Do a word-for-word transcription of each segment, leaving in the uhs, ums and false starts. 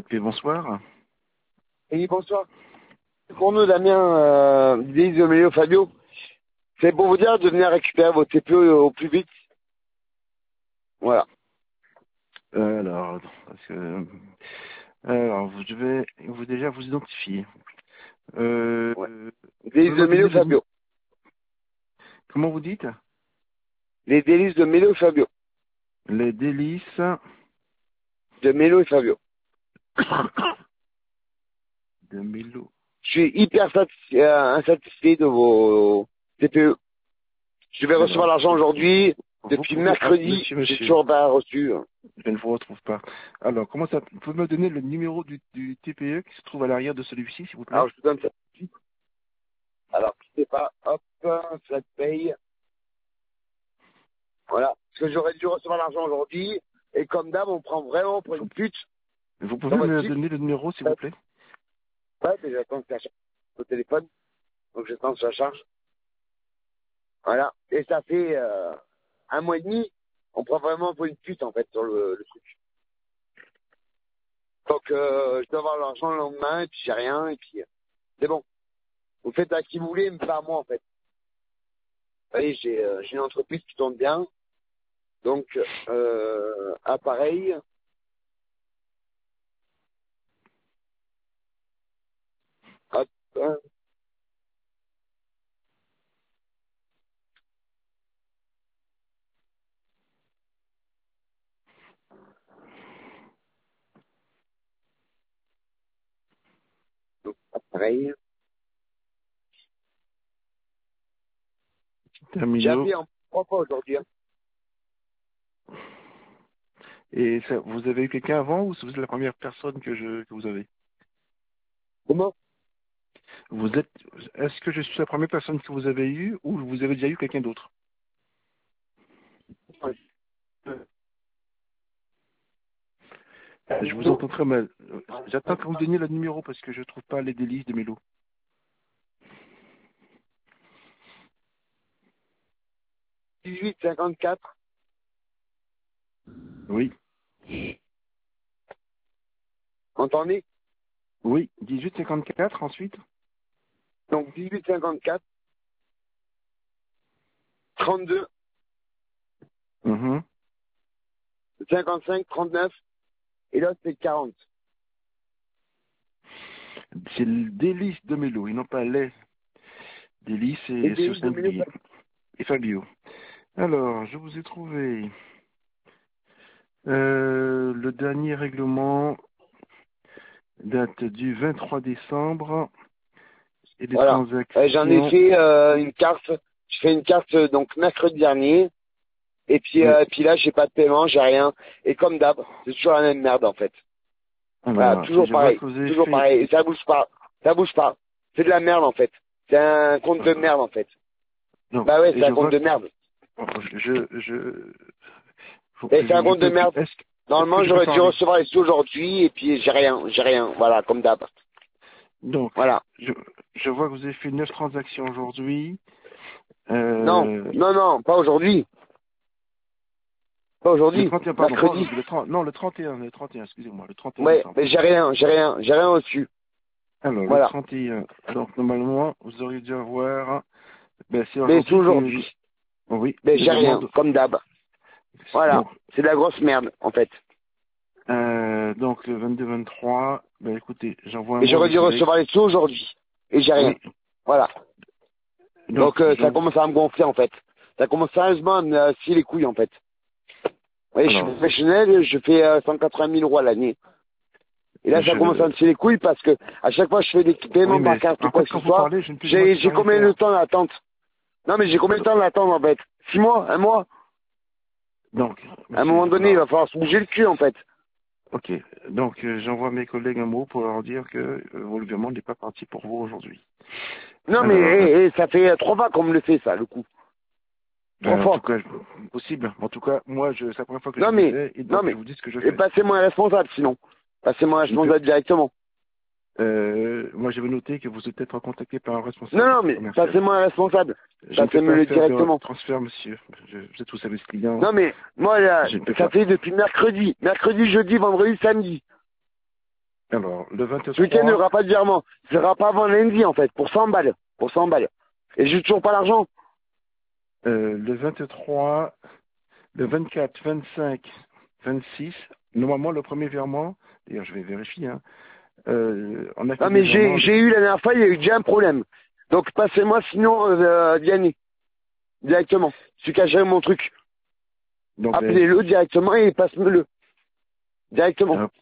Et bonsoir. Et bonsoir. Pour nous, Damien, euh, Denise Domélo Fabio, c'est pour vous dire de venir récupérer vos T P E au plus vite. Voilà. Euh, alors, parce que, alors, je vais vous déjà vous identifier. Euh, Ouais. vous Denise pouvez me donner Domélo le nu- Fabio. Comment vous dites? Les délices de Mélo et Fabio. Les délices De Mélo et Fabio. de Mélo. Je suis hyper satisfait, euh, insatisfait de vos T P E. Je vais recevoir Alors, l'argent aujourd'hui. vous Depuis pouvez, ah, mercredi, monsieur, j'ai monsieur, toujours pas reçu. je ne vous retrouve pas. Alors, comment ça, vous pouvez me donner le numéro du, du T P E qui se trouve à l'arrière de celui-ci, s'il vous plaît? Alors, je vous donne ça. Alors, quittez pas. Hop, flat paye. Voilà. Parce que j'aurais dû recevoir l'argent aujourd'hui. Et comme d'hab, on prend vraiment pour une pute Vous dans pouvez votre me site. donner le numéro, s'il vous plaît? Ouais, mais j'attends que ça charge au téléphone. Donc j'attends que ça charge. Voilà. Et ça fait euh, un mois et demi. On prend vraiment pour une pute, en fait, sur le, le truc. Donc euh, je dois avoir l'argent le lendemain, et puis j'ai rien, et puis euh, c'est bon. Vous faites à qui vous voulez, mais pas à moi, en fait. Vous voyez, j'ai euh, j'ai une entreprise qui tourne bien. Donc, euh, appareil. Hop. Hein. Donc, appareil. J'ai Termino. appelé en trois fois aujourd'hui. Hein. Et ça, vous avez eu quelqu'un avant ou c'est la première personne que je que vous avez? Comment? Vous êtes, est-ce que je suis la première personne que vous avez eue ou vous avez déjà eu quelqu'un d'autre? Je vous entends très mal. J'attends que vous me donniez le numéro parce que je ne trouve pas les délices de Mélo. dix-huit cinquante-quatre. Oui, Entendez? oui, dix-huit cinquante-quatre ensuite. Donc dix-huit cinquante-quatre. trente-deux. Mhm. cinquante-cinq. trente-neuf. Et là, c'est quarante. C'est le délice de Mélo, et non pas les délices Et et c'est au délices de Mélo. singulier. Et Fabio. Alors, je vous ai trouvé euh, le dernier règlement date du vingt-trois décembre et les Voilà. Euh, J'en ai transactions. fait euh, une carte. Je fais une carte euh, donc mercredi dernier. Et puis, Oui. euh, puis là, j'ai pas de paiement, j'ai rien. Et comme d'hab, c'est toujours la même merde en fait. Voilà, Alors, toujours je vois pareil, que vous avez toujours fait. pareil. Et ça bouge pas, ça bouge pas. C'est de la merde en fait. C'est un compte de merde en fait. Donc, Bah ouais, et c'est je un compte vois de que merde. je, je, faut Et que c'est un je, je compte de peux, merde. est-ce, est-ce que Normalement, je peux j'aurais dû parler? recevoir les sous aujourd'hui. Et puis j'ai rien, j'ai rien. Voilà, comme d'hab. Donc, Voilà. je, je vois que vous avez fait neuf transactions aujourd'hui. Non, Euh, non, non, pas aujourd'hui. Pas le aujourd'hui. trente et un, pardon, pas Mercredi. aujourd'hui, le trente, non, le trente et un, le trente et un, excusez-moi, le trente et un Ouais, décembre. mais j'ai rien, j'ai rien, j'ai rien reçu. Alors, le Voilà. trente et un, donc normalement, vous auriez dû avoir, ben, c'est Mais c'est aujourd'hui que, aujourd'hui. oh oui, Mais le j'ai virement rien, de, comme d'hab. Voilà. donc, C'est de la grosse merde, en fait. euh, donc le vingt-deux vingt-trois, ben écoutez, j'envoie un Mais mot à j'aurais mes dû collègues. recevoir les sous aujourd'hui. Et j'ai rien. Oui, Voilà. donc, Donc euh, ça j'envoie, commence à me gonfler, en fait. Ça commence sérieusement à me euh, scier les couilles, en fait. Oui, je suis alors, professionnel, je fais euh, cent quatre-vingt mille euros à l'année. Et là, ça commence à je, me scier les couilles parce que à chaque fois que je fais des oui, paiements par mais carte ou en quoi fait, que quand ce vous soit, parlez, je ne peux, moi, je j'ai ne peux j'ai rien combien de faire. temps d'attente? Non, mais j'ai combien de temps d'attente, en fait? Six mois? Un mois? Donc, À un monsieur, moment donné, il va alors, falloir se bouger le cul, en fait. ok. Donc, euh, j'envoie à mes collègues un mot pour leur dire que euh, vos virement n'est pas parti pour vous aujourd'hui. Non, mais Alors, euh, eh, eh, ça fait euh, trois fois qu'on me le fait, ça, le coup. Trois ben, en tout fois. cas, je- possible. En tout cas, moi, je, c'est la première fois que je Non, le mais, fais, et non, donc je mais, vous dis ce que je et fais. passez-moi un responsable, sinon. Passez-moi un Je ne peux, responsable directement. euh, moi, j'avais noté que vous êtes peut-être contacté par un Non, responsable non, mais commercial. passez-moi un responsable. Je ne peux pas Passez-moi-le faire de directement. transfert, monsieur. Je, vous êtes tous service client. Non, mais, moi, là, Je ne peux ça pas. fait depuis mercredi. Mercredi, jeudi, vendredi, samedi. Alors, le Ce week-end, il n'y vingt-trois, aura pas de virement. Ce sera pas avant lundi, en fait, pour cent balles. Pour cent balles. Et j'ai toujours pas l'argent. euh, le vingt-trois, le vingt-quatre, vingt-cinq, vingt-six, normalement, le premier virement, d'ailleurs, je vais vérifier, hein, euh, on a fait Non, des mais j'ai virements, le- j'ai eu la dernière fois, il y a eu déjà un problème. Donc, passez-moi sinon, euh, Diane, directement. Celui qui a géré mon truc. donc, ben, Appelez-le directement et passe-le. Directement. hop,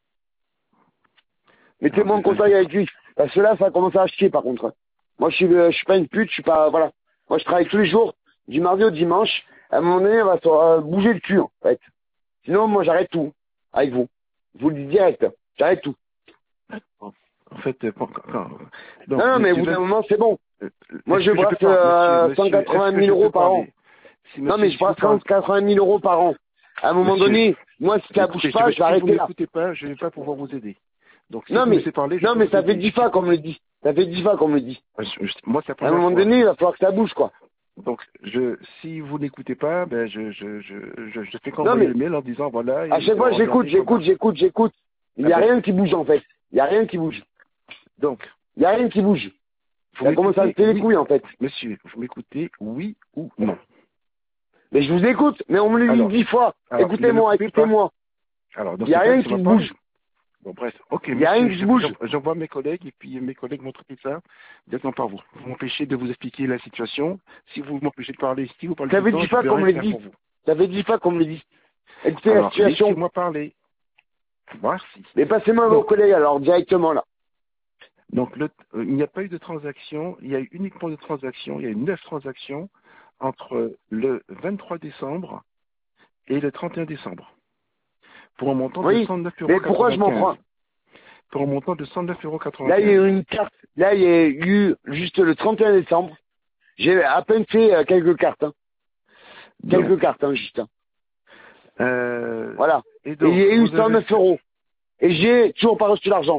alors, Mettez-moi le en contact avec vingt-quatre, lui. Parce que là, ça commence à chier, par contre. Moi, je suis, euh, je suis pas une pute, je suis pas, voilà. Moi, je travaille tous les jours, du mardi au dimanche. À un moment donné, on va se euh, bouger le cul, en fait. Sinon, moi, j'arrête tout. Avec vous. Je vous le dis direct. J'arrête tout. en fait, euh, quand- quand- Non, donc, non, du, mais au du bout d'un vingt, moment, c'est bon. euh, Moi, est-ce je que je peux brasse parler, monsieur, euh, monsieur, est-ce 180 que 000 je euros peux par an. parler? Si, Non, monsieur, mais je si vous brasse parlez, 180 000 euros par an. À un moment monsieur, donné, moi, si ça bouge écoutez, je pas, vais, je vais si vous arrêter là. n'écoutez pas, je ne vais pas pouvoir vous aider. Donc, si Non, vous me mais, laissez parler, je non, peux mais vous ça fait aider. dix fois qu'on me le dit. Ça fait dix fois qu'on me le dit. Je- je- moi, c'est la À un première moment fois. donné, il va falloir que ça bouge, quoi. Donc, je, si vous n'écoutez pas, ben, je, je, je, je, je fais Non, qu'envoyer mais, le mail en disant, voilà, à et chaque fois, j'écoute, regardez j'écoute, comment. j'écoute, j'écoute. Il Ah n'y a ben, rien qui bouge, en fait. Il n'y a rien qui bouge. donc, Il n'y a rien qui bouge. vous Ça commence à me m'écoutez, faire les oui, couilles, en fait. monsieur, vous m'écoutez, oui ou non. Mais je vous écoute, mais on me le dit Alors, dix fois. alors, ne me Écoutez-moi, coupez pas. écoutez-moi. Alors, dans Il n'y ce a cas, rien qui laissez-moi parler. bouge. Bon, bref, ok, Il n'y a rien monsieur, qui je- bouge. j'en- j'envoie mes collègues et puis mes collègues vont traiter ça directement par vous. Vous m'empêchez de vous expliquer la situation. Si vous m'empêchez de parler, si vous parlez Ça tout le fait temps, dix je ne fois peux qu'on rien me le faire dit. pour vous. Ça fait dix fois qu'on me le dit. Écoutez la Alors, situation. laissez-moi parler. Merci. Mais passez-moi vos Donc, collègues, alors, directement, là. donc le- euh, il n'y a pas eu de transaction, il y a eu uniquement de transactions, il y a eu neuf transactions entre le vingt-trois décembre et le trente et un décembre, pour un montant de Oui. cent neuf euros Mais pourquoi je m'en quatre-vingt-quinze. prends? Pour un montant de cent neuf euros Là, il y a quatre-vingt-quinze. eu une carte. Là, il y a eu juste le trente et un décembre. J'ai à peine fait euh, quelques cartes. Hein. Donc, Quelques cartes, hein, juste. Hein. euh, Voilà. et Et il donc, y a eu vous cent avez neuf fait, euros. Et j'ai toujours pas reçu l'argent.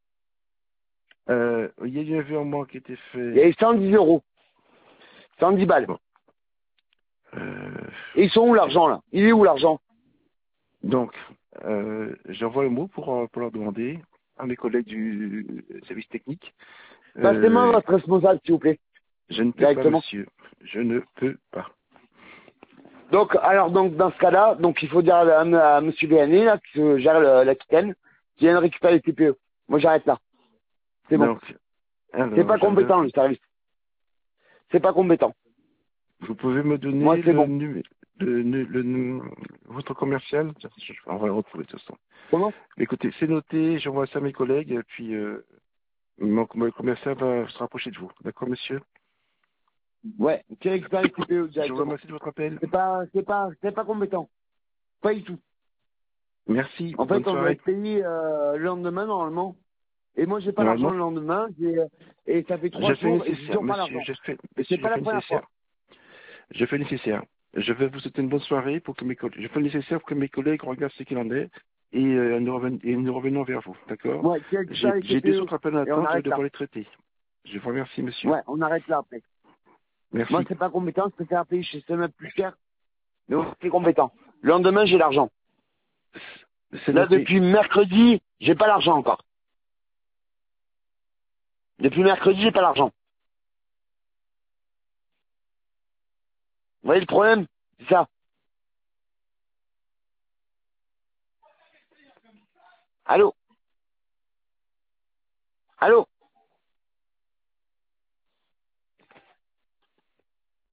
euh, il y a eu un virement qui était Il y a fait, eu cent dix euros. cent dix balles. bon, euh, Et ils sont où l'argent, là? Il est où l'argent? donc, euh, j'envoie le mot pour, euh, pour leur demander à mes collègues du service technique. Passez-moi Euh, votre responsable, s'il vous plaît. je ne peux pas, Directement. monsieur. Je ne peux pas. Donc, alors, donc, dans ce cas-là, donc, il faut dire à, à, à monsieur Béané, là, qui euh, gère le- l'Aquitaine, qui vient de récupérer les T P E. Moi, j'arrête là. C'est bon. Donc, C'est alors, pas je compétent, le vérifie. service. C'est pas compétent. Vous pouvez me Moi, donner c'est le, bon. nu- le, nu- le, nu- votre commercial? Je- On va le retrouver de toute façon. Comment? Écoutez, c'est noté, j'envoie ça à mes collègues, et puis euh, mon, mon commercial va se rapprocher de vous. D'accord, monsieur? Ouais, qui récupère les T P E Je vous directement. remercie de votre appel. C'est pas, c'est pas, c'est pas compétent. Pas du tout. Merci, En bonne fait, on doit soirée. être payé euh, le lendemain, normalement. Et moi, j'ai pas l'argent Normalement, le lendemain. J'ai, et ça fait trois j'ai fait le jours et j'ai nécessaire, toujours pas monsieur, l'argent. j'ai fait, Et c'est monsieur, j'ai pas la fait le première fois. nécessaire. Je fais le nécessaire. Je vais vous souhaiter une bonne soirée pour que mes collègues, je fais le nécessaire pour que mes collègues regardent ce qu'il en est et, euh, nous, reven- et nous revenons vers vous. D'accord? Ouais, qui récupère J'ai les j'ai des T P E. autres appels à Et on attendre, je vais arrête là. devoir les traiter. Je vous remercie, monsieur. Ouais, on arrête là après. Moi, Merci. c'est pas compétent, je préfère payer chez ce même plus cher. Mais c'est compétent. Le lendemain, j'ai l'argent. C'est Là, noté. depuis mercredi, j'ai pas l'argent encore. Depuis mercredi, j'ai pas l'argent. Vous voyez le problème? C'est ça. Allô? Allô?